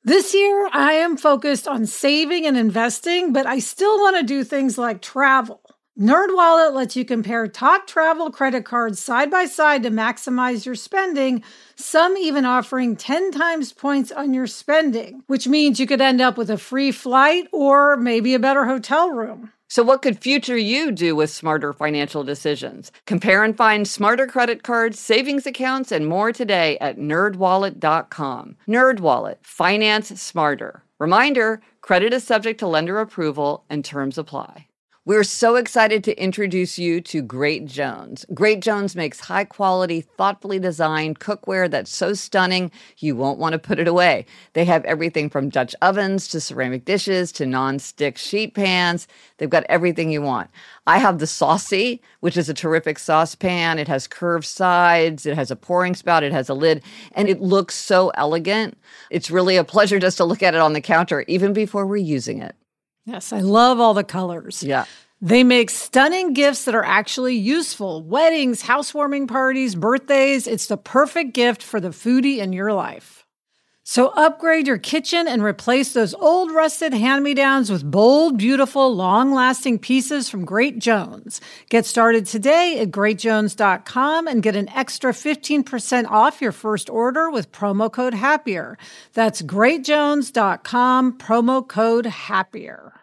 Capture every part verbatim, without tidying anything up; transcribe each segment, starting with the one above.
This year, I am focused on saving and investing, but I still want to do things like travel. NerdWallet lets you compare top travel credit cards side by side to maximize your spending, some even offering ten times points on your spending, which means you could end up with a free flight or maybe a better hotel room. So what could future you do with smarter financial decisions? Compare and find smarter credit cards, savings accounts, and more today at nerd wallet dot com. NerdWallet, finance smarter. Reminder, credit is subject to lender approval and terms apply. We're so excited to introduce you to Great Jones. Great Jones makes high-quality, thoughtfully designed cookware that's so stunning you won't want to put it away. They have everything from Dutch ovens to ceramic dishes to non-stick sheet pans. They've got everything you want. I have the Saucy, which is a terrific saucepan. It has curved sides. It has a pouring spout. It has a lid. And it looks so elegant. It's really a pleasure just to look at it on the counter, even before we're using it. Yes, I love all the colors. Yeah. They make stunning gifts that are actually useful. Weddings, housewarming parties, birthdays. It's the perfect gift for the foodie in your life. So upgrade your kitchen and replace those old rusted hand-me-downs with bold, beautiful, long-lasting pieces from Great Jones. Get started today at great jones dot com and get an extra fifteen percent off your first order with promo code HAPPIER. That's great jones dot com, promo code HAPPIER.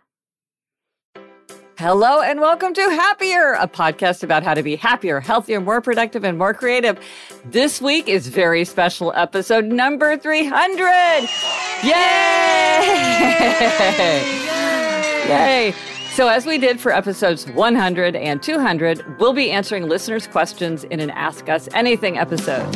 Hello and welcome to Happier, a podcast about how to be happier, healthier, more productive, and more creative. This week is very special episode number three hundred. Yay! Yay! Yay! So as we did for episodes one hundred and two hundred, we'll be answering listeners' questions in an Ask Us Anything episode.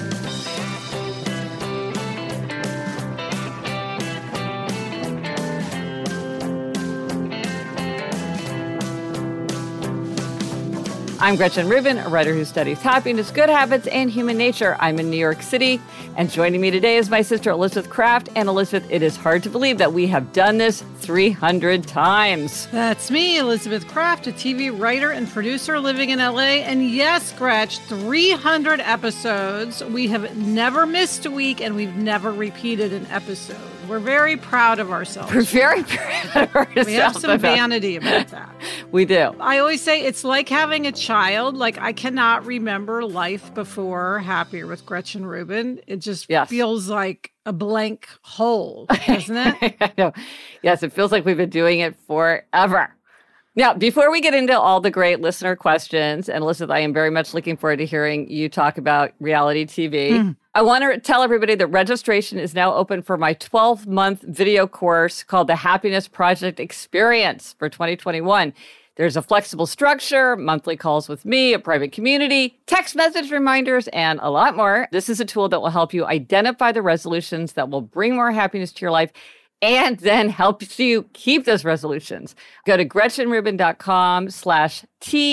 I'm Gretchen Rubin, a writer who studies happiness, good habits, and human nature. I'm in New York City, and joining me today is my sister Elizabeth Kraft. And Elizabeth, it is hard to believe that we have done this three hundred times. That's me, Elizabeth Kraft, a T V writer and producer living in L A. And yes, Gretch, three hundred episodes. We have never missed a week, and we've never repeated an episode. We're very proud of ourselves. We're very proud of ourselves. We have some vanity about that. We do. I always say it's like having a child. Like, I cannot remember life before Happier with Gretchen Rubin. It just yes. feels like a blank hole, doesn't it? I know. Yes, it feels like we've been doing it forever. Now, before we get into all the great listener questions, and Elizabeth, I am very much looking forward to hearing you talk about reality T V. Mm. I want to tell everybody that registration is now open for my twelve-month video course called The Happiness Project Experience for twenty twenty-one. There's a flexible structure, monthly calls with me, a private community, text message reminders, and a lot more. This is a tool that will help you identify the resolutions that will bring more happiness to your life and then helps you keep those resolutions. Go to gretchenrubin.com slash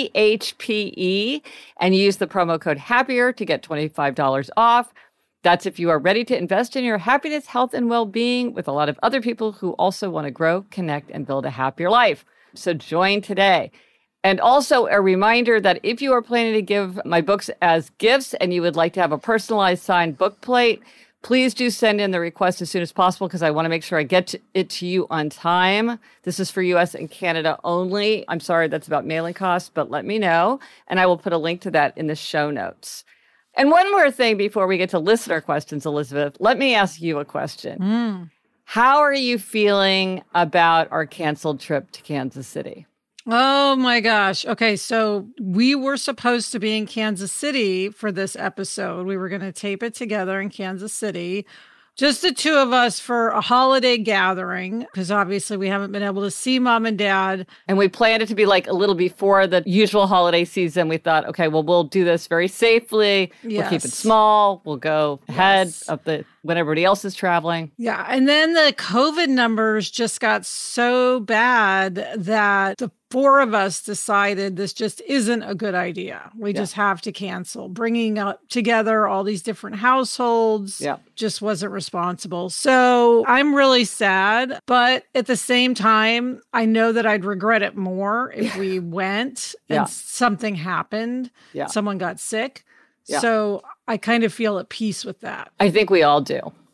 THPE and use the promo code HAPPIER to get twenty-five dollars off. That's if you are ready to invest in your happiness, health, and well-being with a lot of other people who also want to grow, connect, and build a happier life. So join today. And also a reminder that if you are planning to give my books as gifts and you would like to have a personalized signed book plate, please do send in the request as soon as possible because I want to make sure I get to it to you on time. This is for U S and Canada only. I'm sorry that's about mailing costs, but let me know. And I will put a link to that in the show notes. And one more thing before we get to listener questions, Elizabeth, let me ask you a question. Mm. How are you feeling about our canceled trip to Kansas City? Oh my gosh. Okay, so we were supposed to be in Kansas City for this episode. We were going to tape it together in Kansas City. Just the two of us for a holiday gathering, because obviously we haven't been able to see mom and dad. And we planned it to be like a little before the usual holiday season. We thought, okay, well, we'll do this very safely. Yes. We'll keep it small. We'll go ahead Yes. of the when everybody else is traveling. Yeah. And then the COVID numbers just got so bad that the four of us decided this just isn't a good idea. We Yeah. just have to cancel. Bringing up together all these different households Yeah. just wasn't responsible. So I'm really sad. But at the same time, I know that I'd regret it more if we went and Yeah. something happened. Yeah. Someone got sick. Yeah. So I kind of feel at peace with that. I think we all do.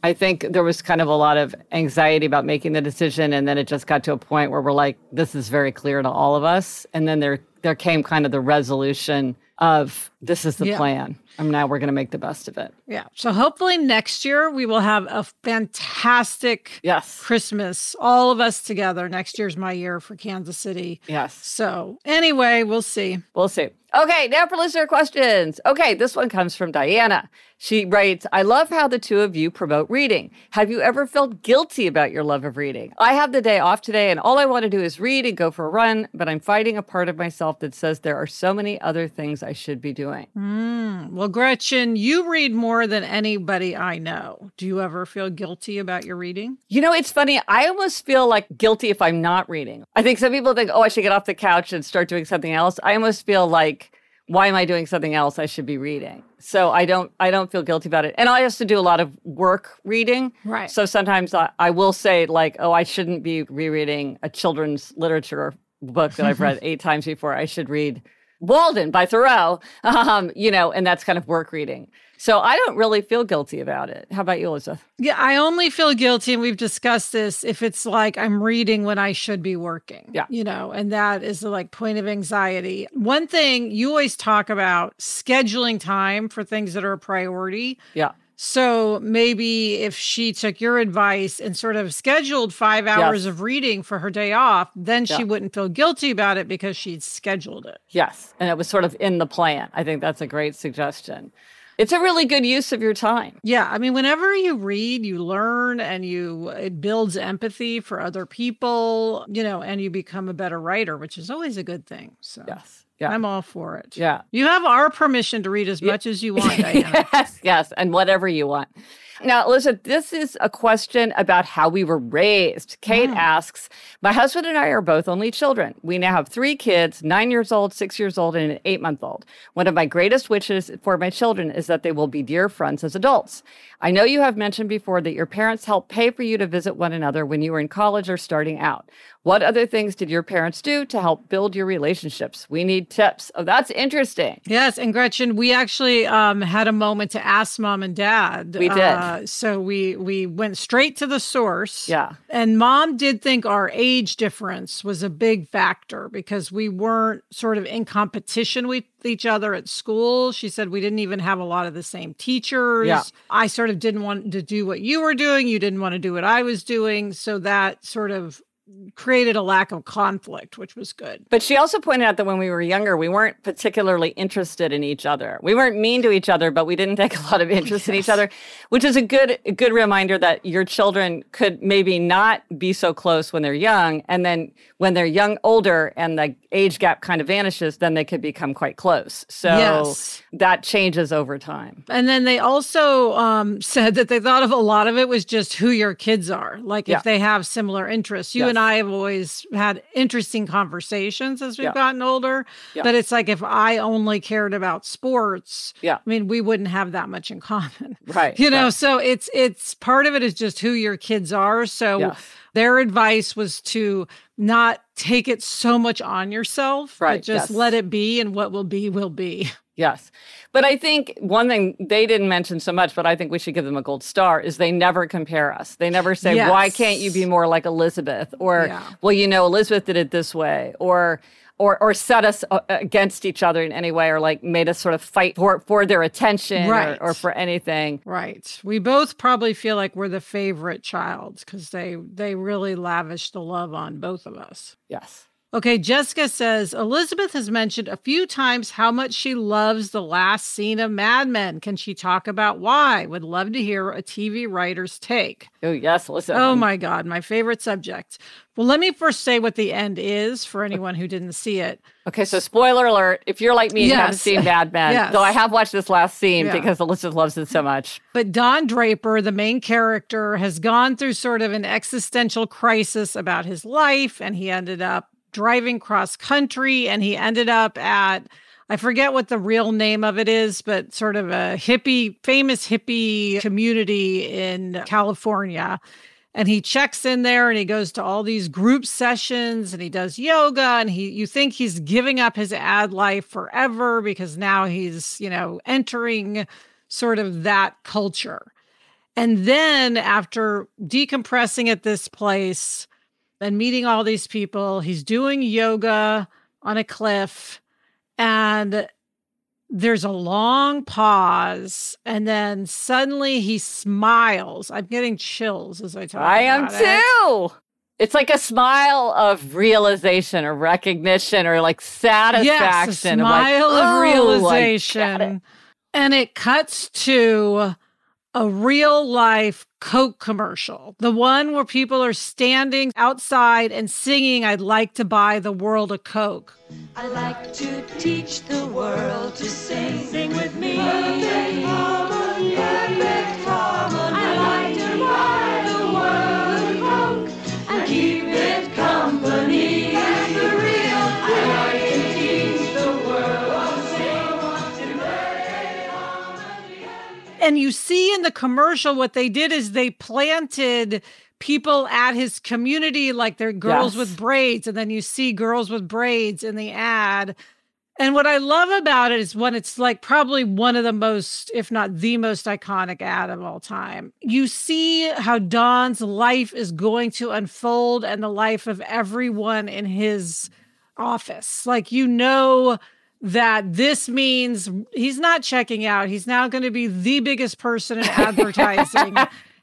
I think there was kind of a lot of anxiety about making the decision, and then it just got to a point where we're like, this is very clear to all of us. And then there there came kind of the resolution of this is the yeah. plan. And now we're going to make the best of it. Yeah. So hopefully next year we will have a fantastic yes. Christmas, all of us together. Next year's my year for Kansas City. Yes. So anyway, we'll see. We'll see. Okay, now for listener questions. Okay, this one comes from Diana. She writes, I love how the two of you promote reading. Have you ever felt guilty about your love of reading? I have the day off today and all I want to do is read and go for a run, but I'm fighting a part of myself that says there are so many other things I should be doing. Mm. Well, Gretchen, you read more than anybody I know. Do you ever feel guilty about your reading? You know, it's funny. I almost feel like guilty if I'm not reading. I think some people think, oh, I should get off the couch and start doing something else. I almost feel like, why am I doing something else? I should be reading. So I don't I don't feel guilty about it. And I also do a lot of work reading. Right. So sometimes I, I will say like, oh, I shouldn't be rereading a children's literature book that I've read eight times before. I should read Walden by Thoreau, um, you know, and that's kind of work reading. So I don't really feel guilty about it. How about you, Elizabeth? Yeah, I only feel guilty, and we've discussed this, if it's like I'm reading when I should be working. Yeah. You know, and that is the like point of anxiety. One thing you always talk about, scheduling time for things that are a priority. Yeah. So maybe if she took your advice and sort of scheduled five hours yes. of reading for her day off, then yeah. she wouldn't feel guilty about it because she'd scheduled it. Yes. And it was sort of in the plan. I think that's a great suggestion. It's a really good use of your time. Yeah. I mean, whenever you read, you learn and you, it builds empathy for other people, you know, and you become a better writer, which is always a good thing. So yes. Yeah. I'm all for it. Yeah. You have our permission to read as yeah. much as you want, Diana. yes. Yes. And whatever you want. Now, Elizabeth, this is a question about how we were raised. Kate mm. asks, my husband and I are both only children. We now have three kids, nine years old, six years old, and an eight-month-old. One of my greatest wishes for my children is that they will be dear friends as adults. I know you have mentioned before that your parents helped pay for you to visit one another when you were in college or starting out. What other things did your parents do to help build your relationships? We need tips. Oh, that's interesting. Yes. And Gretchen, we actually um, had a moment to ask mom and dad. We did. Uh, so we, we went straight to the source. Yeah. And mom did think our age difference was a big factor because we weren't sort of in competition with each other at school. She said we didn't even have a lot of the same teachers. Yeah. I sort of didn't want to do what you were doing. You didn't want to do what I was doing. So that sort of created a lack of conflict, which was good. But she also pointed out that when we were younger, we weren't particularly interested in each other. We weren't mean to each other, but we didn't take a lot of interest yes. in each other, which is a good a good reminder that your children could maybe not be so close when they're young. And then when they're young, older, and the age gap kind of vanishes, then they could become quite close. So yes. that changes over time. And then they also um, said that they thought of a lot of it was just who your kids are. Like yeah. if they have similar interests. You yes. and I have always had interesting conversations as we've yeah. gotten older, yeah. but it's like if I only cared about sports, yeah. I mean, we wouldn't have that much in common. Right. You know, right. so it's, it's part of it is just who your kids are. So yes. their advice was to not take it so much on yourself, right. but just yes. let it be, and what will be, will be. Yes. But I think one thing they didn't mention so much, but I think we should give them a gold star, is they never compare us. They never say, yes. why can't you be more like Elizabeth? Or, yeah. well, you know, Elizabeth did it this way. Or, or, or set us against each other in any way, or like made us sort of fight for, for their attention right. or, or for anything. Right. We both probably feel like we're the favorite child because they, they really lavish the love on both of us. Yes. Okay, Jessica says, Elizabeth has mentioned a few times how much she loves the last scene of Mad Men. Can she talk about why? Would love to hear a T V writer's take. Oh, yes, listen. Oh, my God, my favorite subject. Well, let me first say what the end is for anyone who didn't see it. Okay, so spoiler alert, if you're like me and yes. haven't seen Mad Men, yes. though I have watched this last scene yeah. because Elizabeth loves it so much. But Don Draper, the main character, has gone through sort of an existential crisis about his life, and he ended up driving cross country, and he ended up at, I forget what the real name of it is, but sort of a hippie, famous hippie community in California. And he checks in there and he goes to all these group sessions and he does yoga, and he, you think he's giving up his ad life forever because now he's, you know, entering sort of that culture. And then after decompressing at this place and meeting all these people, he's doing yoga on a cliff, and there's a long pause, and then suddenly he smiles. I'm getting chills as I talk I about am it. too. It's like a smile of realization or recognition or like satisfaction. Yes, a smile of, like, of oh, realization. it. And it cuts to a real life Coke commercial. The one where people are standing outside and singing, "I'd like to buy the world a Coke." I like to teach the world to sing. Sing with me. Perfect harmony, perfect harmony. I like to buy the world a Coke and keep it company. That's the real I like to teach the world to sing. Perfect harmony. And you see in the commercial what they did is they planted people at his community, like they're girls Yes. with braids, and then you see girls with braids in the ad. And what I love about it is when it's like probably one of the most, if not the most iconic ad of all time. You see how Don's life is going to unfold and the life of everyone in his office. Like, you know that this means he's not checking out. He's now going to be the biggest person in advertising.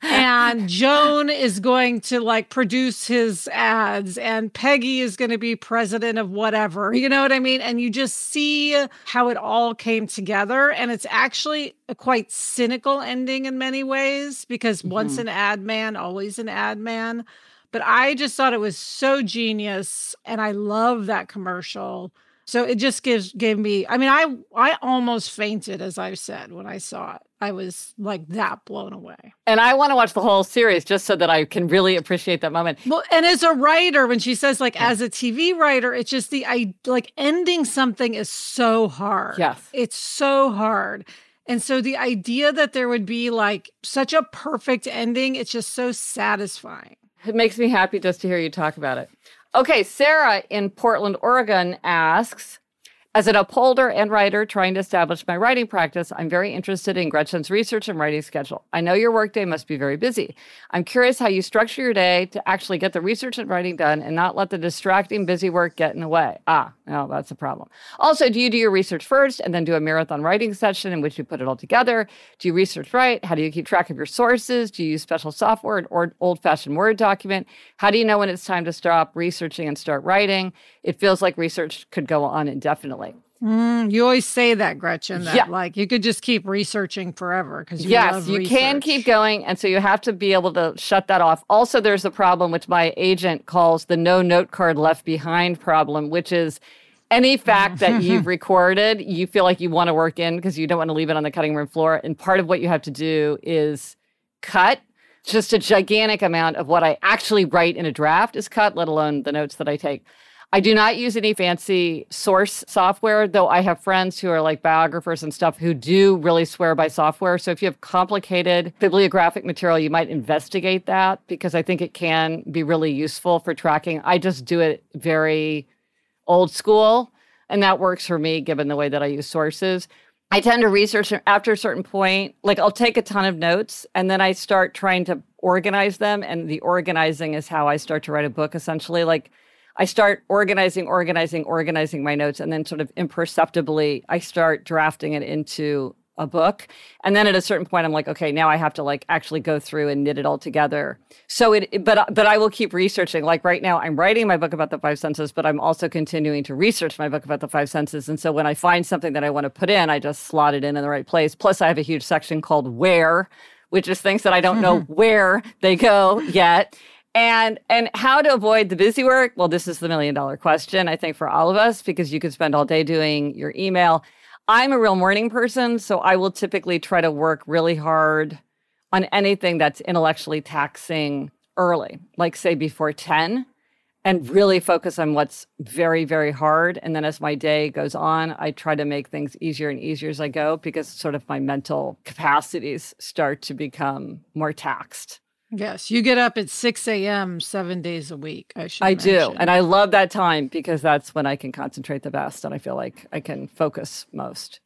And Joan is going to like produce his ads, and Peggy is going to be president of whatever, you know what I mean? And you just see how it all came together. And it's actually a quite cynical ending in many ways, because mm-hmm. once an ad man, always an ad man. But I just thought it was so genius. And I love that commercial. So it just gives gave me, I mean, I I almost fainted, as I've said, when I saw it. I was like that blown away. And I want to watch the whole series just so that I can really appreciate that moment. Well, and as a writer, when she says like, as a T V writer, it's just the, I like ending something is so hard. Yes. It's so hard. And so the idea that there would be like such a perfect ending, it's just so satisfying. It makes me happy just to hear you talk about it. Okay, Sarah in Portland, Oregon asks, as an upholder and writer trying to establish my writing practice, I'm very interested in Gretchen's research and writing schedule. I know your workday must be very busy. I'm curious how you structure your day to actually get the research and writing done and not let the distracting busy work get in the way. Ah, no, that's a problem. Also, do you do your research first and then do a marathon writing session in which you put it all together? Do you research right? How do you keep track of your sources? Do you use special software or old-fashioned Word document? How do you know when it's time to stop researching and start writing? It feels like research could go on indefinitely. Mm, you always say that, Gretchen, that yeah. like you could just keep researching forever because you yes, love you research. can keep going. And so you have to be able to shut that off. Also, there's a problem which my agent calls the no note card left behind problem, which is any fact that you've recorded, you feel like you want to work in because you don't want to leave it on the cutting room floor. And part of what you have to do is cut. Just a gigantic amount of what I actually write in a draft is cut, let alone the notes that I take. I do not use any fancy source software, though I have friends who are like biographers and stuff who do really swear by software. So if you have complicated bibliographic material, you might investigate that because I think it can be really useful for tracking. I just do it very old school, and that works for me given the way that I use sources. I tend to research after a certain point, like I'll take a ton of notes and then I start trying to organize them. And the organizing is how I start to write a book, essentially. Like I start organizing, organizing, organizing my notes, and then sort of imperceptibly, I start drafting it into a book. And then at a certain point, I'm like, okay, now I have to like actually go through and knit it all together. So it, but, but I will keep researching. Like right now, I'm writing my book about the five senses, but I'm also continuing to research my book about the five senses. And so when I find something that I want to put in, I just slot it in in the right place. Plus, I have a huge section called Where, which is things that I don't know where they go yet. And and how to avoid the busy work? Well, this is the million dollar question, I think, for all of us, because you could spend all day doing your email. I'm a real morning person, so I will typically try to work really hard on anything that's intellectually taxing early, like say before ten, and really focus on what's very, very hard. And then as my day goes on, I try to make things easier and easier as I go because sort of my mental capacities start to become more taxed. Yes, you get up at six a.m. seven days a week, I should I mention. do. And I love that time because that's when I can concentrate the best and I feel like I can focus most.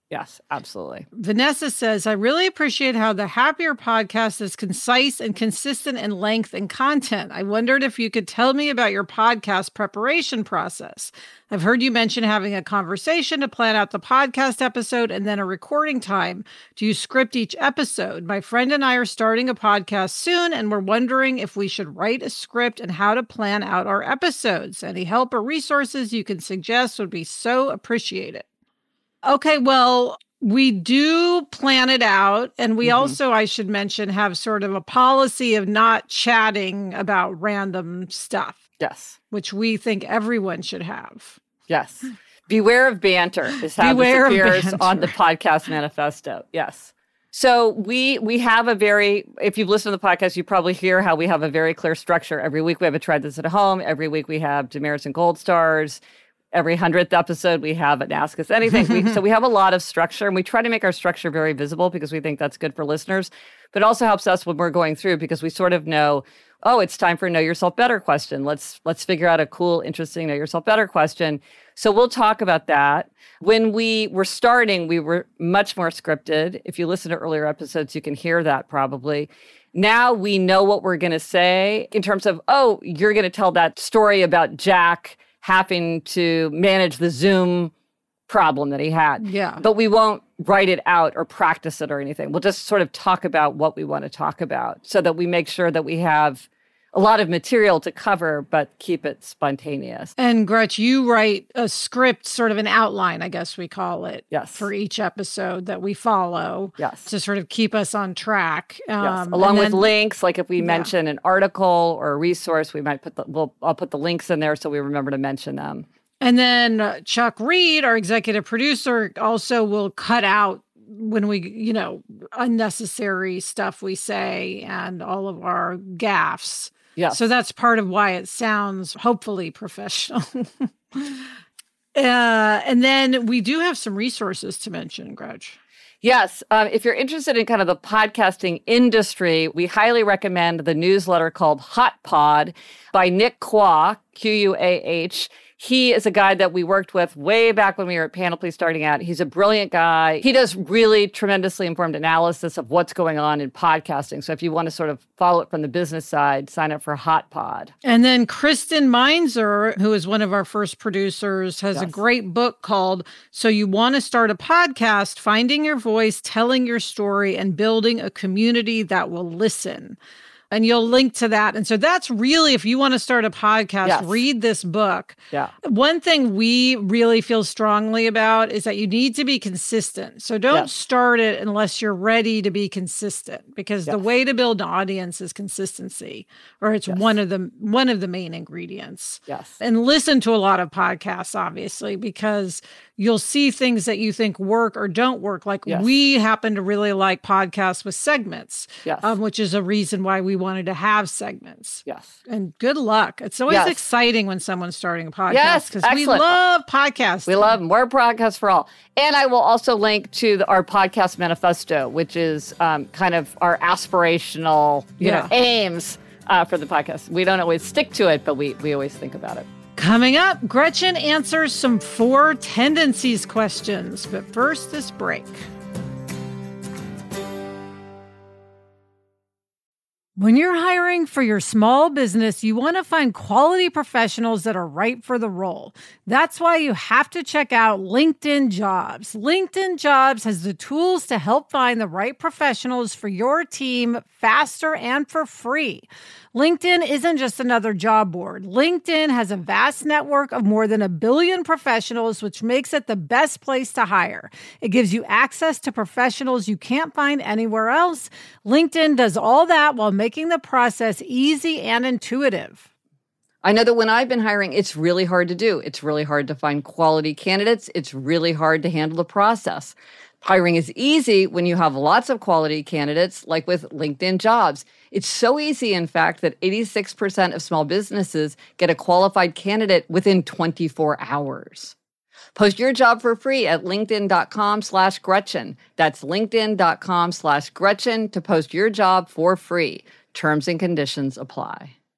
Yes, absolutely. Vanessa says, I really appreciate how the Happier podcast is concise and consistent in length and content. I wondered if you could tell me about your podcast preparation process. I've heard you mention having a conversation to plan out the podcast episode and then a recording time. Do you script each episode? My friend and I are starting a podcast soon, and we're wondering if we should write a script and how to plan out our episodes. Any help or resources you can suggest would be so appreciated. Okay, well, we do plan it out. And we mm-hmm. also, I should mention, have sort of a policy of not chatting about random stuff. Yes. Which we think everyone should have. Yes. Beware of banter is how Beware this appears on the podcast manifesto. Yes. So we we have a very, if you've listened to the podcast, you probably hear how we have a very clear structure. Every week we have a Try This at Home. Every week we have Demerits and Gold Stars. Every hundredth episode, we have an Ask Us Anything. We, so we have a lot of structure, and we try to make our structure very visible because we think that's good for listeners, but it also helps us when we're going through because we sort of know, oh, it's time for a Know Yourself Better question. Let's let's figure out a cool, interesting Know Yourself Better question. So we'll talk about that. When we were starting, we were much more scripted. If you listen to earlier episodes, you can hear that probably. Now we know what we're going to say in terms of, oh, you're going to tell that story about Jack having to manage the Zoom problem that he had. Yeah. But we won't write it out or practice it or anything. We'll just sort of talk about what we want to talk about so that we make sure that we have a lot of material to cover, but keep it spontaneous. And Gretch, you write a script, sort of an outline, I guess we call it, yes, for each episode that we follow, yes, to sort of keep us on track. Um, yes, along with then, links, like if we yeah. mention an article or a resource, we might put the, we'll, I'll put the links in there so we remember to mention them. And then uh, Chuck Reed, our executive producer, also will cut out when we, you know, unnecessary stuff we say and all of our gaffes. Yeah. So that's part of why it sounds hopefully professional. uh, and then we do have some resources to mention, Gretch. Yes. Um, if you're interested in kind of the podcasting industry, we highly recommend the newsletter called Hot Pod by Nick Quah, Q U A H. He is a guy that we worked with way back when we were at Panoply starting out. He's a brilliant guy. He does really tremendously informed analysis of what's going on in podcasting. So if you want to sort of follow it from the business side, sign up for Hot Pod. And then Kristen Meinzer, who is one of our first producers, has yes. a great book called So You Want to Start a Podcast, Finding Your Voice, Telling Your Story, and Building a Community That Will Listen. And you'll link to that. And so that's really, if you want to start a podcast, yes. read this book. Yeah. One thing we really feel strongly about is that you need to be consistent. So don't yes. start it unless you're ready to be consistent, because yes. the way to build an audience is consistency, or it's yes. one of the one of the main ingredients. Yes. And listen to a lot of podcasts, obviously, because you'll see things that you think work or don't work. Like yes. we happen to really like podcasts with segments, yes. um, which is a reason why we wanted to have segments. Yes. And good luck. It's always yes. exciting when someone's starting a podcast. Yes, because we love podcasts. We love them. We're podcasts for all. And I will also link to the, our podcast manifesto, which is um, kind of our aspirational, you yeah. know, aims uh, for the podcast. We don't always stick to it, but we we always think about it. Coming up, Gretchen answers some four tendencies questions. But first, this break. When you're hiring for your small business, you want to find quality professionals that are right for the role. That's why you have to check out LinkedIn Jobs. LinkedIn Jobs has the tools to help find the right professionals for your team faster and for free. LinkedIn isn't just another job board. LinkedIn has a vast network of more than a billion professionals, which makes it the best place to hire. It gives you access to professionals you can't find anywhere else. LinkedIn does all that while making the process easy and intuitive. I know that when I've been hiring, it's really hard to do. It's really hard to find quality candidates. It's really hard to handle the process. Hiring is easy when you have lots of quality candidates, like with LinkedIn Jobs. It's so easy, in fact, that eighty-six percent of small businesses get a qualified candidate within twenty-four hours. Post your job for free at linkedin.com slash Gretchen. That's linkedin.com slash Gretchen to post your job for free. Terms and conditions apply.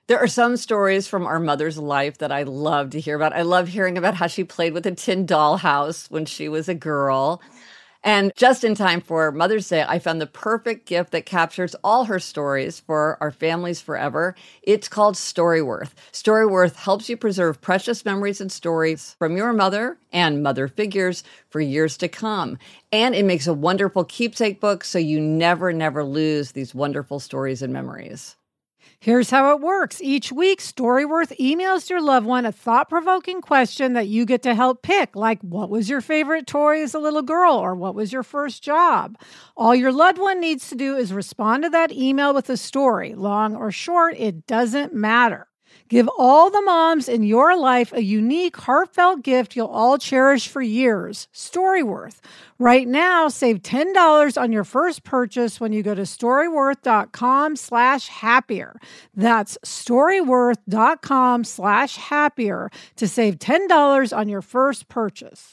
There are some stories from our mother's life that I love to hear about. I love hearing about how she played with a tin dollhouse when she was a girl. And just in time for Mother's Day, I found the perfect gift that captures all her stories for our families forever. It's called Storyworth. Storyworth helps you preserve precious memories and stories from your mother and mother figures for years to come. And it makes a wonderful keepsake book so you never, never lose these wonderful stories and memories. Here's how it works. Each week, Storyworth emails your loved one a thought-provoking question that you get to help pick, like what was your favorite toy as a little girl, or what was your first job? All your loved one needs to do is respond to that email with a story. Long or short, it doesn't matter. Give all the moms in your life a unique, heartfelt gift you'll all cherish for years. Storyworth. Right now, save ten dollars on your first purchase when you go to storyworth.com slash happier. That's storyworth.com slash happier to save ten dollars on your first purchase.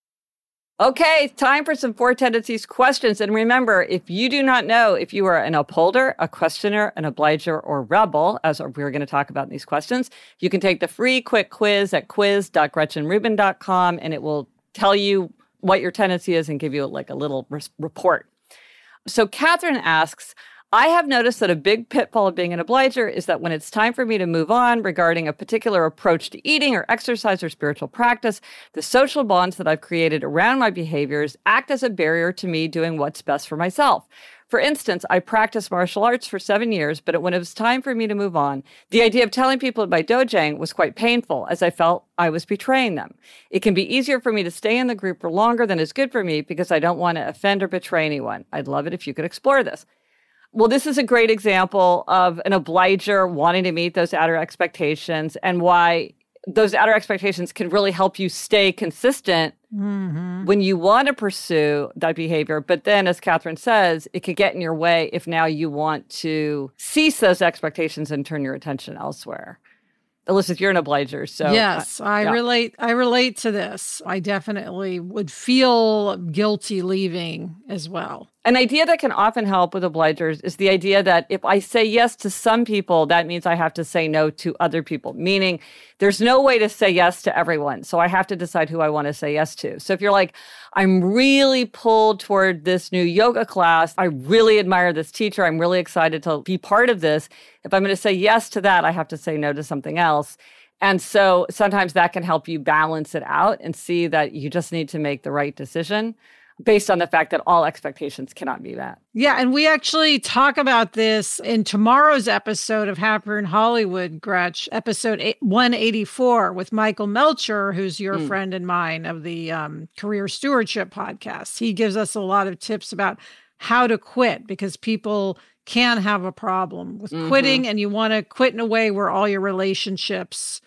Okay, time for some Four Tendencies questions. And remember, if you do not know if you are an upholder, a questioner, an obliger, or rebel, as we're going to talk about in these questions, you can take the free quick quiz at quiz dot gretchen rubin dot com, and it will tell you what your tendency is and give you like a little res- report. So Catherine asks, I have noticed that a big pitfall of being an obliger is that when it's time for me to move on regarding a particular approach to eating or exercise or spiritual practice, the social bonds that I've created around my behaviors act as a barrier to me doing what's best for myself. For instance, I practiced martial arts for seven years, but when it was time for me to move on, the idea of telling people at my dojang was quite painful, as I felt I was betraying them. It can be easier for me to stay in the group for longer than is good for me because I don't want to offend or betray anyone. I'd love it if you could explore this. Well, this is a great example of an obliger wanting to meet those outer expectations and why those outer expectations can really help you stay consistent mm-hmm. when you want to pursue that behavior. But then, as Catherine says, it could get in your way if now you want to cease those expectations and turn your attention elsewhere. Elizabeth, you're an obliger, so yes, uh, I yeah. relate. I relate to this. I definitely would feel guilty leaving as well. An idea that can often help with obligers is the idea that if I say yes to some people, that means I have to say no to other people, meaning there's no way to say yes to everyone. So I have to decide who I want to say yes to. So if you're like, I'm really pulled toward this new yoga class, I really admire this teacher, I'm really excited to be part of this. If I'm going to say yes to that, I have to say no to something else. And so sometimes that can help you balance it out and see that you just need to make the right decision based on the fact that all expectations cannot be met. Yeah, and we actually talk about this in tomorrow's episode of Happier in Hollywood, Gretch, episode one eighty-four with Michael Melcher, who's your mm. friend and mine of the um, Career Stewardship podcast. He gives us a lot of tips about how to quit because people can have a problem with mm-hmm. quitting, and you want to quit in a way where all your relationships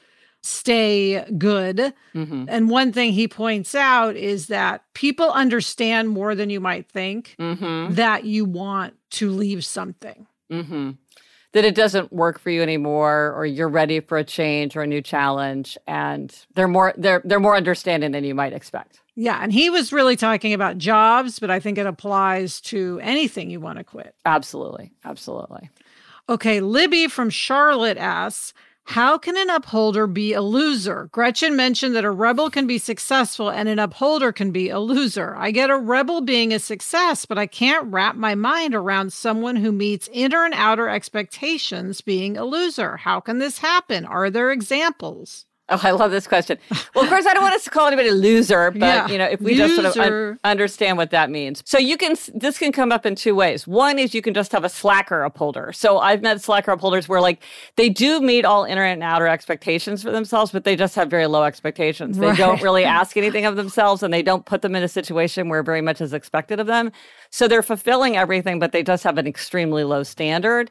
stay good. Mm-hmm. And one thing he points out is that people understand more than you might think mm-hmm. that you want to leave something. Mm-hmm. That it doesn't work for you anymore, or you're ready for a change or a new challenge, and they're more they're they're more understanding than you might expect. Yeah, and he was really talking about jobs, but I think it applies to anything you want to quit. Absolutely, absolutely. Okay, Libby from Charlotte asks, how can an upholder be a loser? Gretchen mentioned that a rebel can be successful and an upholder can be a loser. I get a rebel being a success, but I can't wrap my mind around someone who meets inner and outer expectations being a loser. How can this happen? Are there examples? Oh, I love this question. Well, of course, I don't want us to call anybody a loser, but, yeah, you know, if we loser. just sort of un- understand what that means. So you can, this can come up in two ways. One is you can just have a slacker upholder. So I've met slacker upholders where, like, they do meet all inner and outer expectations for themselves, but they just have very low expectations. They right. don't really ask anything of themselves, and they don't put them in a situation where very much is expected of them. So they're fulfilling everything, but they just have an extremely low standard.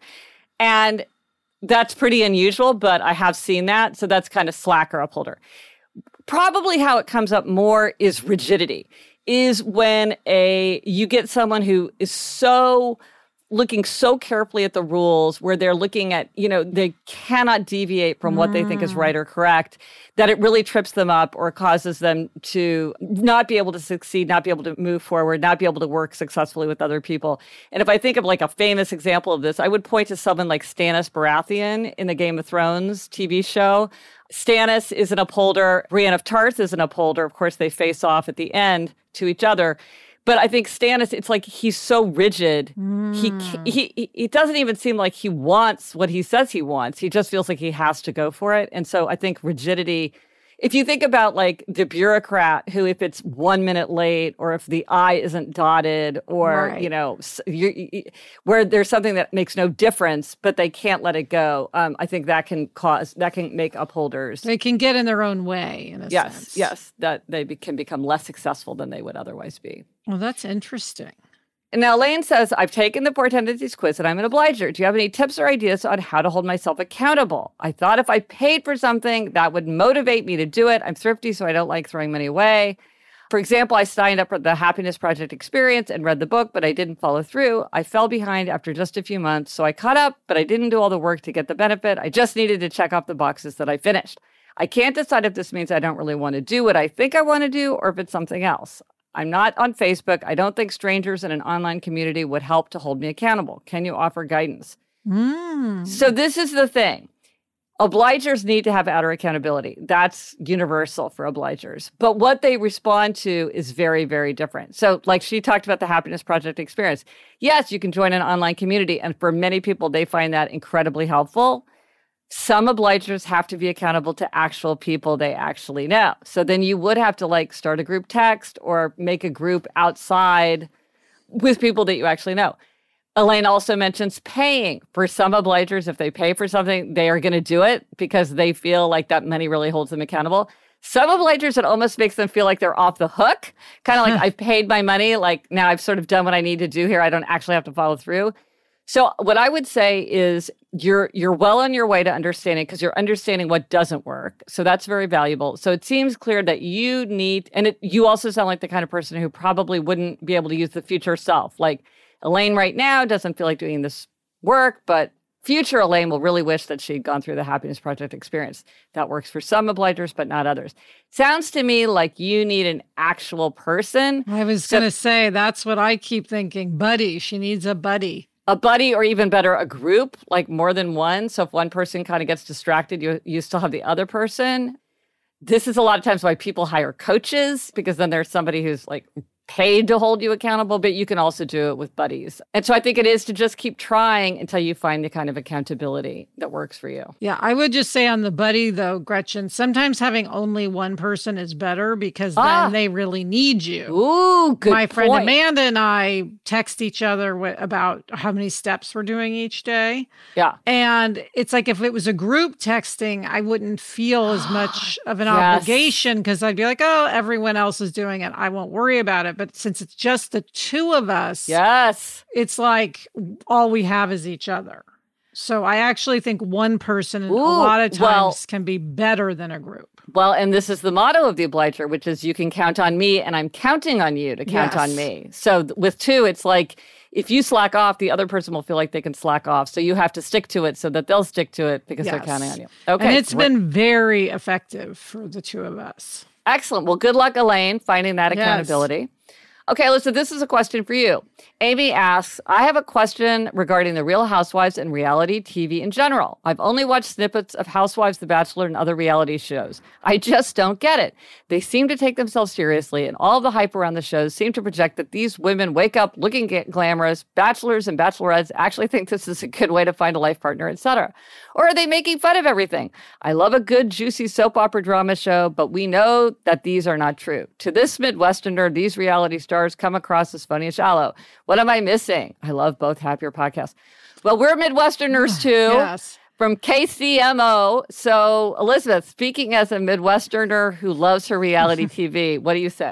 And that's pretty unusual, but I have seen that. So that's kind of slacker upholder. Probably how it comes up more is rigidity, is when a you get someone who is so looking so carefully at the rules where they're looking at, you know, they cannot deviate from what mm. they think is right or correct, that it really trips them up or causes them to not be able to succeed, not be able to move forward, not be able to work successfully with other people. And if I think of like a famous example of this, I would point to someone like Stannis Baratheon in the Game of Thrones T V show. Stannis is an upholder. Brienne of Tarth is an upholder. Of course, they face off at the end to each other. But I think Stannis, it's like he's so rigid. Mm. He, he, it doesn't even seem like he wants what he says he wants. He just feels like he has to go for it. And so I think rigidity, if you think about like the bureaucrat who, if it's one minute late or if the I isn't dotted or, right. you know, you, you, where there's something that makes no difference, but they can't let it go. Um, I think that can cause, that can make upholders. They can get in their own way in a yes, sense. Yes, yes, that they be, can become less successful than they would otherwise be. Well, that's interesting. And now Elaine says, I've taken the Four Tendencies quiz and I'm an obliger. Do you have any tips or ideas on how to hold myself accountable? I thought if I paid for something, that would motivate me to do it. I'm thrifty, so I don't like throwing money away. For example, I signed up for the Happiness Project experience and read the book, but I didn't follow through. I fell behind after just a few months, so I caught up, but I didn't do all the work to get the benefit. I just needed to check off the boxes that I finished. I can't decide if this means I don't really want to do what I think I want to do or if it's something else. I'm not on Facebook. I don't think strangers in an online community would help to hold me accountable. Can you offer guidance? Mm. So this is the thing. Obligers need to have outer accountability. That's universal for obligers. But what they respond to is very, very different. So like she talked about the Happiness Project experience. Yes, you can join an online community. And for many people, they find that incredibly helpful. Some obligers have to be accountable to actual people they actually know. So then you would have to like start a group text or make a group outside with people that you actually know. Elaine also mentions paying. For some obligers, if they pay for something, they are going to do it because they feel like that money really holds them accountable. Some obligers, it almost makes them feel like they're off the hook. Kind of like I've paid my money. Like now I've sort of done what I need to do here. I don't actually have to follow through. So what I would say is you're you're well on your way to understanding because you're understanding what doesn't work. So that's very valuable. So it seems clear that you need, and it, you also sound like the kind of person who probably wouldn't be able to use the future self. Like Elaine right now doesn't feel like doing this work, but future Elaine will really wish that she'd gone through the Happiness Project experience. That works for some obligers, but not others. Sounds to me like you need an actual person. I was so, going to say, that's what I keep thinking. Buddy. She needs a buddy. A buddy, or even better, a group, like more than one. So if one person kind of gets distracted, you you still have the other person. This is a lot of times why people hire coaches, because then there's somebody who's like paid to hold you accountable, but you can also do it with buddies. And so I think it is to just keep trying until you find the kind of accountability that works for you. Yeah, I would just say on the buddy, though, Gretchen, sometimes having only one person is better because ah. then they really need you. Ooh, good My friend point. Amanda and I text each other w- about how many steps we're doing each day. Yeah. And it's like if it was a group texting, I wouldn't feel as much of an yes. obligation because I'd be like, oh, everyone else is doing it. I won't worry about it. But since it's just the two of us, yes, it's like all we have is each other. So I actually think one person Ooh, a lot of times well, can be better than a group. Well, and this is the motto of the obliger, which is you can count on me and I'm counting on you to count yes. on me. So th- with two, it's like if you slack off, the other person will feel like they can slack off. So you have to stick to it so that they'll stick to it because yes. they're counting on you. Okay, and it's great. been very effective for the two of us. Excellent. Well, good luck, Elaine, finding that accountability. Yes. Okay, Alyssa, this is a question for you. Amy asks, I have a question regarding the Real Housewives and reality T V in general. I've only watched snippets of Housewives, The Bachelor, and other reality shows. I just don't get it. They seem to take themselves seriously, and all the hype around the shows seem to project that these women wake up looking glamorous. Bachelors and bachelorettes actually think this is a good way to find a life partner, et cetera. Or are they making fun of everything? I love a good, juicy soap opera drama show, but we know that these are not true. To this Midwesterner, these reality stars come across as funny and shallow. What am I missing? I love both Happier podcasts. Well, we're Midwesterners too. Yes. From K C M O. So, Elizabeth, speaking as a Midwesterner who loves her reality T V, what do you say?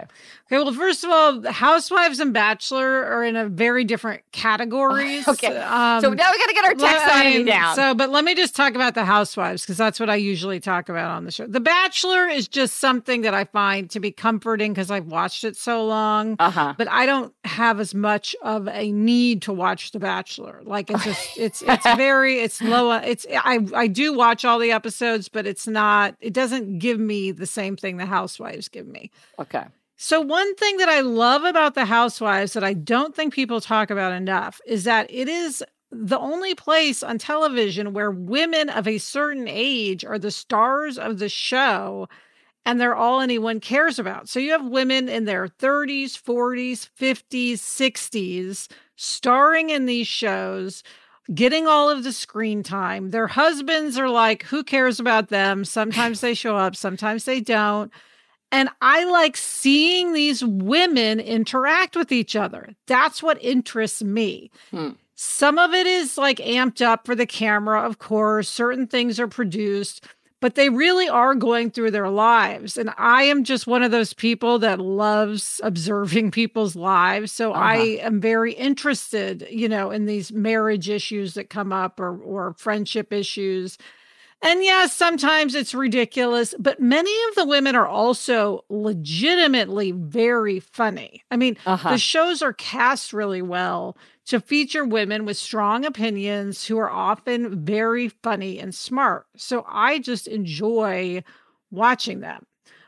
Okay, well, first of all, Housewives and Bachelor are in a very different categories. Okay, Um, so now we got to get our taxonomy I mean, down. So, but let me just talk about the Housewives because that's what I usually talk about on the show. The Bachelor is just something that I find to be comforting because I've watched it so long. Uh-huh. But I don't have as much of a need to watch The Bachelor. Like it's just, it's it's very, it's low. It's I I do watch all the episodes, but it's not. It doesn't give me the same thing the Housewives give me. Okay. So one thing that I love about the Housewives that I don't think people talk about enough is that it is the only place on television where women of a certain age are the stars of the show and they're all anyone cares about. So you have women in their thirties, forties, fifties, sixties starring in these shows, getting all of the screen time. Their husbands are like, who cares about them? Sometimes they show up, sometimes they don't. And I like seeing these women interact with each other. That's what interests me. Hmm. Some of it is like amped up for the camera, of course. Certain things are produced, but they really are going through their lives. And I am just one of those people that loves observing people's lives. So Uh-huh. I am very interested, you know, in these marriage issues that come up or, or friendship issues. And yes, sometimes it's ridiculous, but many of the women are also legitimately very funny. I mean, Uh-huh. the shows are cast really well to feature women with strong opinions who are often very funny and smart. So I just enjoy watching them.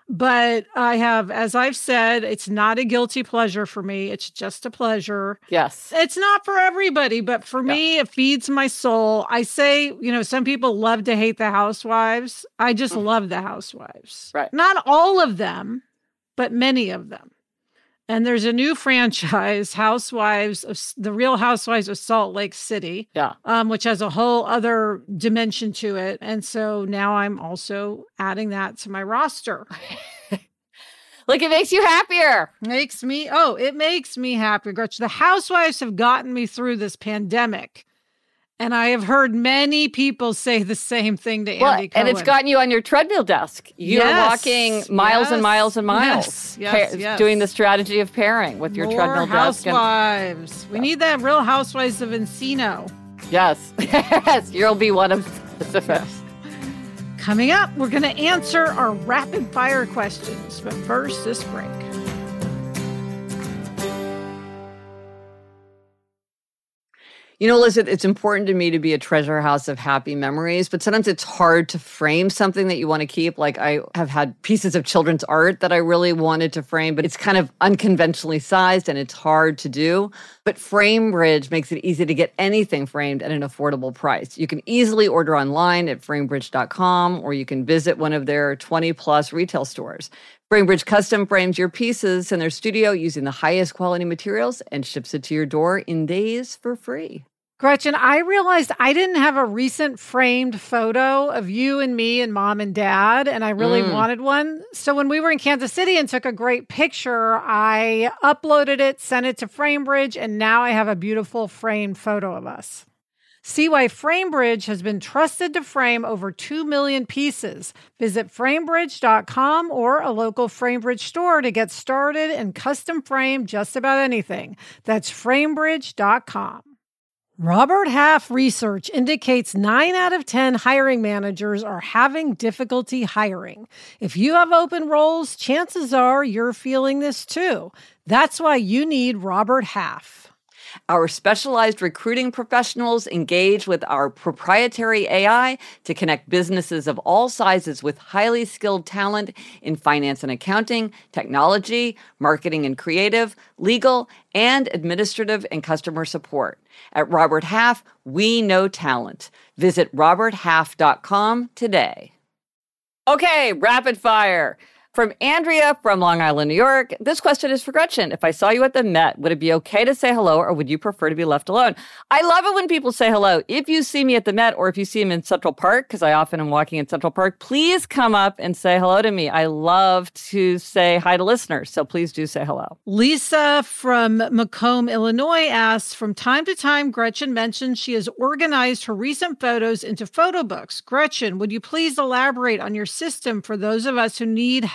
But I have, as I've said, it's not a guilty pleasure for me. It's just a pleasure. Yes. It's not for everybody, but for me, it feeds my soul. I say, you know, some people love to hate the Housewives. I just Mm. love the Housewives. Right. Not all of them, but many of them. And there's a new franchise, Housewives of the Real Housewives of Salt Lake City, Yeah. um, which has a whole other dimension to it. And so now I'm also adding that to my roster. Look, it makes you happier. Makes me, oh, it makes me happy, Gretchen. The Housewives have gotten me through this pandemic. And I have heard many people say the same thing to Well, Andy Cohen. and it's gotten you on your treadmill desk. You're Yes, walking miles yes, and miles and miles, yes, yes, pa- yes. doing the strategy of pairing with your More treadmill desk. and- Housewives. We need that Real Housewives of Encino. yes, yes, you'll be one of the first. Coming up, we're going to answer our rapid fire questions. But first, this break. You know, Elizabeth, it's important to me to be a treasure house of happy memories, but sometimes it's hard to frame something that you want to keep. Like I have had pieces of children's art that I really wanted to frame, but it's kind of unconventionally sized and it's hard to do. But FrameBridge makes it easy to get anything framed at an affordable price. You can easily order online at framebridge dot com, or you can visit one of their twenty plus retail stores. FrameBridge custom frames your pieces in their studio using the highest quality materials and ships it to your door in days for free. Gretchen, I realized I didn't have a recent framed photo of you and me and mom and dad, and I really Mm. wanted one. So when we were in Kansas City and took a great picture, I uploaded it, sent it to FrameBridge, and now I have a beautiful framed photo of us. See why FrameBridge has been trusted to frame over two million pieces. Visit framebridge dot com or a local FrameBridge store to get started and custom frame just about anything. That's framebridge dot com. Robert Half research indicates nine out of ten hiring managers are having difficulty hiring. If you have open roles, chances are you're feeling this too. That's why you need Robert Half. Our specialized recruiting professionals engage with our proprietary A I to connect businesses of all sizes with highly skilled talent in finance and accounting, technology, marketing and creative, legal, and administrative and customer support. At Robert Half, we know talent. Visit robert half dot com today. Okay, rapid fire. From Andrea from Long Island, New York. This question is for Gretchen. If I saw you at the Met, would it be okay to say hello or would you prefer to be left alone? I love it when people say hello. If you see me at the Met or if you see me in Central Park, because I often am walking in Central Park, please come up and say hello to me. I love to say hi to listeners, so please do say hello. Lisa from Macomb, Illinois asks, from time to time, Gretchen mentions she has organized her recent photos into photo books. Gretchen, would you please elaborate on your system for those of us who need help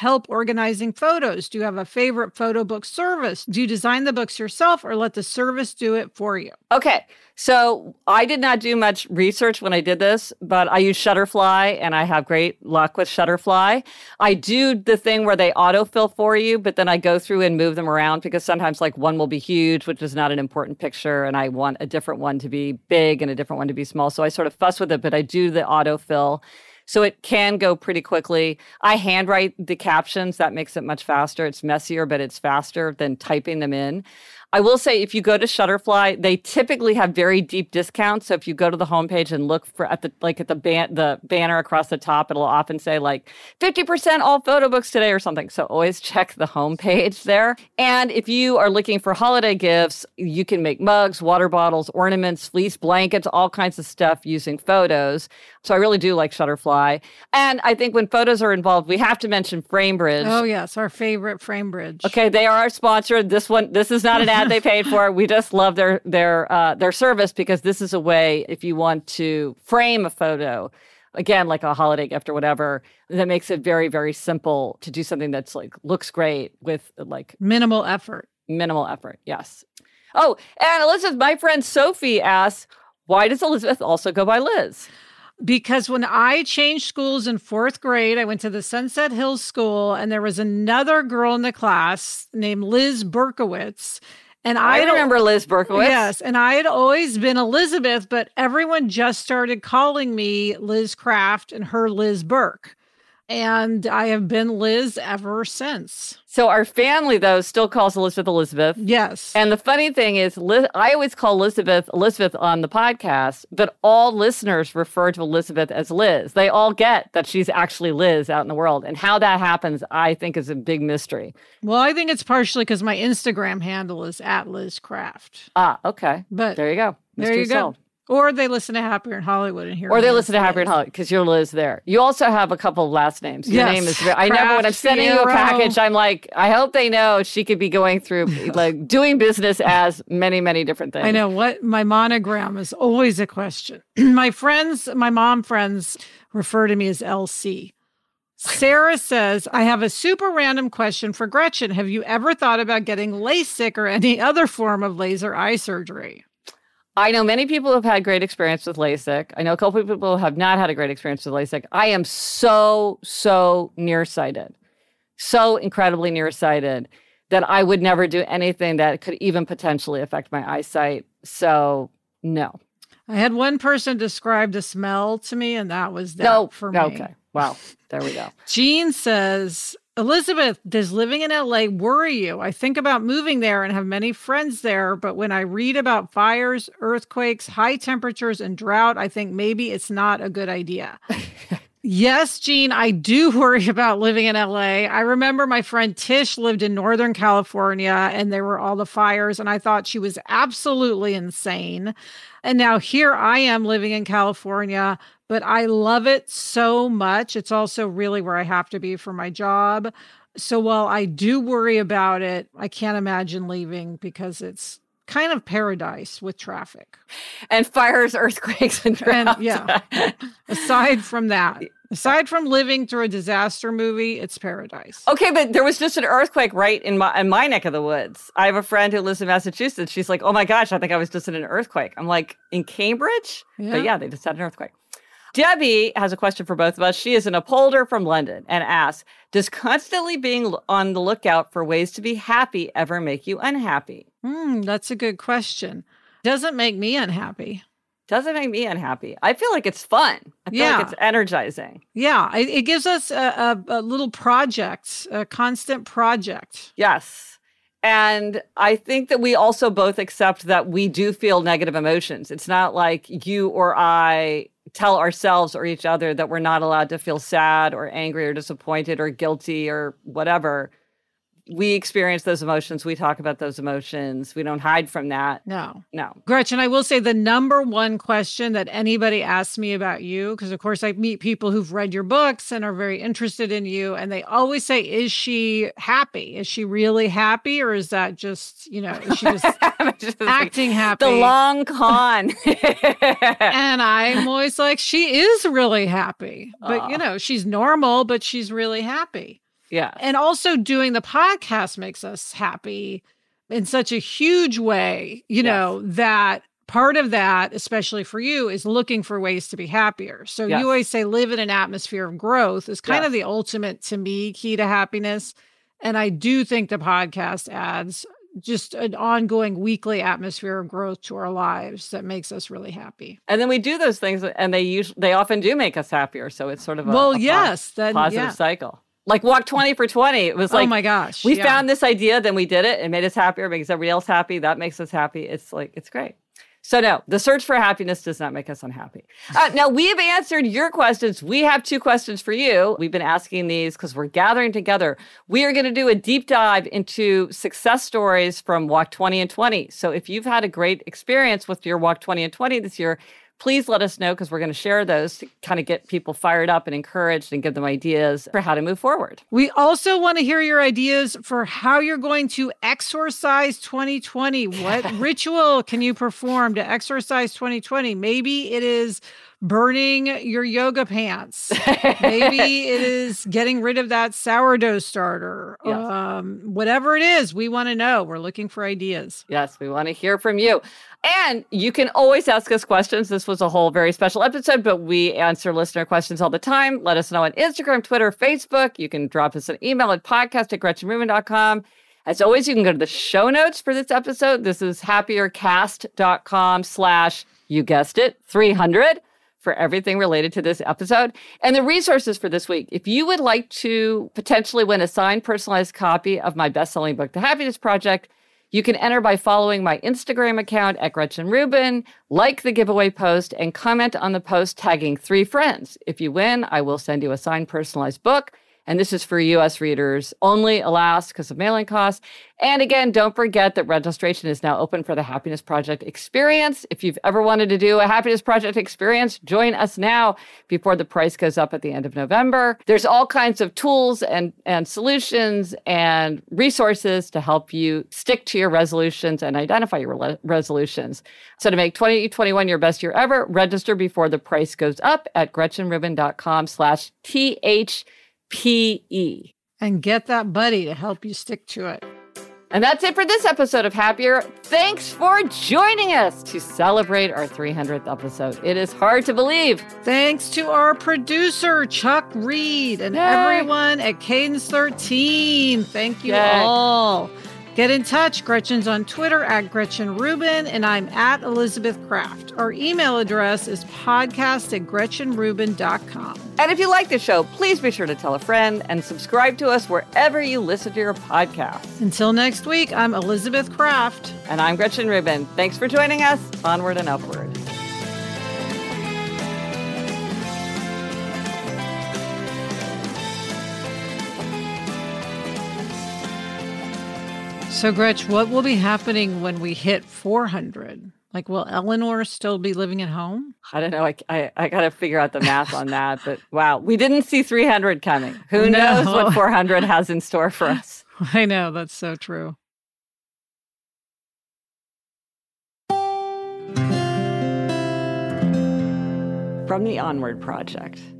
help organizing photos? Do you have a favorite photo book service? Do you design the books yourself or let the service do it for you? Okay. So I did not do much research when I did this, but I use Shutterfly and I have great luck with Shutterfly. I do the thing where they autofill for you, but then I go through and move them around because sometimes like one will be huge, which is not an important picture, and I want a different one to be big and a different one to be small. So I sort of fuss with it, but I do the autofill. So it can go pretty quickly. I handwrite the captions. That makes it much faster. It's messier, but it's faster than typing them in. I will say if you go to Shutterfly, they typically have very deep discounts. So if you go to the homepage and look for at the like at the ban- the banner across the top, it'll often say like fifty percent all photo books today or something. So always check the homepage there. And if you are looking for holiday gifts, you can make mugs, water bottles, ornaments, fleece blankets, all kinds of stuff using photos. So I really do like Shutterfly. And I think when photos are involved, we have to mention FrameBridge. Oh, yes, our favorite FrameBridge. Okay, they are our sponsor. This one, this is not an ad they paid for. We just love their their uh, their service because this is a way if you want to frame a photo, again, like a holiday gift or whatever, that makes it very, very simple to do something that's like looks great with like minimal effort. Minimal effort, yes. Oh, and Elizabeth, my friend Sophie asks, why does Elizabeth also go by Liz? Because when I changed schools in fourth grade, I went to the Sunset Hills School, and there was another girl in the class named Liz Berkowitz. And I, I remember Liz Berkowitz. Yes, and I had always been Elizabeth, but everyone just started calling me Liz Craft and her Liz Burke. And I have been Liz ever since. So our family, though, still calls Elizabeth Elizabeth. Yes. And the funny thing is, Liz, I always call Elizabeth Elizabeth on the podcast, but all listeners refer to Elizabeth as Liz. They all get that she's actually Liz out in the world. And how that happens, I think, is a big mystery. Well, I think it's partially because my Instagram handle is at Liz Craft. Ah, okay. But there you go. There Mystery you go. solved. Or they listen to Happier in Hollywood and hear. Or they me listen to as Happier in Liz. Hollywood because you're Liz there. You also have a couple of last names. Your Yes. name is. Very, I never when I'm Craft sending you a Fierro. package, I'm like, I hope they know she could be going through like doing business as many, many different things. I know what my monogram is always a question. My friends, my mom friends refer to me as L C. Sarah says, I have a super random question for Gretchen. Have you ever thought about getting LASIK or any other form of laser eye surgery? I know many people have had great experience with LASIK. I know a couple of people have not had a great experience with LASIK. I am so, so nearsighted, so incredibly nearsighted that I would never do anything that could even potentially affect my eyesight. So, no. I had one person describe the smell to me, and that was that No, for me. okay. Wow. There we go. Jean says, Elizabeth, does living in L A worry you? I think about moving there and have many friends there, but when I read about fires, earthquakes, high temperatures, and drought, I think maybe it's not a good idea. Yes, Jean, I do worry about living in L A. I remember my friend Tish lived in Northern California and there were all the fires, and I thought she was absolutely insane. And now here I am living in California, but I love it so much. It's also really where I have to be for my job. So while I do worry about it, I can't imagine leaving because it's kind of paradise with traffic. And fires, earthquakes, and droughts. And yeah, aside from that, aside from living through a disaster movie, it's paradise. Okay, but there was just an earthquake right in my in my neck of the woods. I have a friend who lives in Massachusetts. She's like, oh my gosh, I think I was just in an earthquake. I'm like, in Cambridge? Yeah. But yeah, they just had an earthquake. Debbie has a question for both of us. She is an upholder from London and asks, does constantly being on the lookout for ways to be happy ever make you unhappy? Hmm, that's a good question. Doesn't make me unhappy. Doesn't make me unhappy. I feel like it's fun. I feel Yeah. like it's energizing. Yeah, it, it gives us a, a, a little project, a constant project. Yes. And I think that we also both accept that we do feel negative emotions. It's not like you or I tell ourselves or each other that we're not allowed to feel sad or angry or disappointed or guilty or whatever. We experience those emotions. We talk about those emotions. We don't hide from that. No. No. Gretchen, I will say the number one question that anybody asks me about you, because of course I meet people who've read your books and are very interested in you, and they always say, is she happy? Is she really happy? Or is that just, you know, is she just Just acting happy? The long con. And I'm always like, she is really happy. But, Aw. you know, she's normal, but she's really happy. Yeah. And also doing the podcast makes us happy in such a huge way, you know, Yes. that part of that, especially for you, is looking for ways to be happier. So Yes. you always say live in an atmosphere of growth is kind Yes. of the ultimate, to me, key to happiness. And I do think the podcast adds just an ongoing weekly atmosphere of growth to our lives that makes us really happy. And then we do those things, and they usually they often do make us happier. So it's sort of a, Well, a po- yes, then, positive yeah. cycle. Like Walk twenty for twenty. It was like, oh my gosh. we yeah. found this idea, then we did it. It made us happier, makes everybody else happy. That makes us happy. It's like, it's great. So no, the search for happiness does not make us unhappy. Uh, now, we've answered your questions. We have two questions for you. We've been asking these because we're gathering together. We are going to do a deep dive into success stories from Walk twenty and twenty. So if you've had a great experience with your Walk twenty and twenty this year, please let us know, because we're going to share those to kind of get people fired up and encouraged and give them ideas for how to move forward. We also want to hear your ideas for how you're going to exorcise twenty twenty. What ritual can you perform to exorcise twenty twenty? Maybe it is burning your yoga pants. Maybe it is getting rid of that sourdough starter. Yes. Um, whatever it is, we want to know. We're looking for ideas. Yes, we want to hear from you. And you can always ask us questions. This was a whole very special episode, but we answer listener questions all the time. Let us know on Instagram, Twitter, Facebook. You can drop us an email at podcast at gretchen rubin dot com. As always, you can go to the show notes for this episode. This is happiercast.com slash, you guessed it, three hundred for everything related to this episode. And the resources for this week, if you would like to potentially win a signed, personalized copy of my best-selling book, The Happiness Project, you can enter by following my Instagram account at Gretchen Rubin, like the giveaway post, and comment on the post tagging three friends. If you win, I will send you a signed, personalized book. And this is for U S readers only, alas, because of mailing costs. And again, don't forget that registration is now open for the Happiness Project Experience. If you've ever wanted to do a Happiness Project Experience, join us now before the price goes up at the end of November. There's all kinds of tools and, and solutions and resources to help you stick to your resolutions and identify your re- resolutions. So to make twenty twenty-one your best year ever, register before the price goes up at gretchenrubin.com slash TH. P E. And get that buddy to help you stick to it. And that's it for this episode of Happier. Thanks for joining us to celebrate our three hundredth episode. It is hard to believe. Thanks to our producer, Chuck Reed, and Yay. everyone at Cadence thirteen. Thank you Yay. all. Get in touch. Gretchen's on Twitter at Gretchen Rubin, and I'm at Elizabeth Kraft. Our email address is podcast at gretchen rubin dot com. And if you like the show, please be sure to tell a friend and subscribe to us wherever you listen to your podcasts. Until next week, I'm Elizabeth Kraft. And I'm Gretchen Rubin. Thanks for joining us. Onward and upward. So, Gretch, what will be happening when we hit four hundred? Like, will Eleanor still be living at home? I don't know. I, I, I got to figure out the math on that. But wow, we didn't see three hundred coming. Who No. knows what four hundred has in store for us? I know, that's so true. From the Onward Project.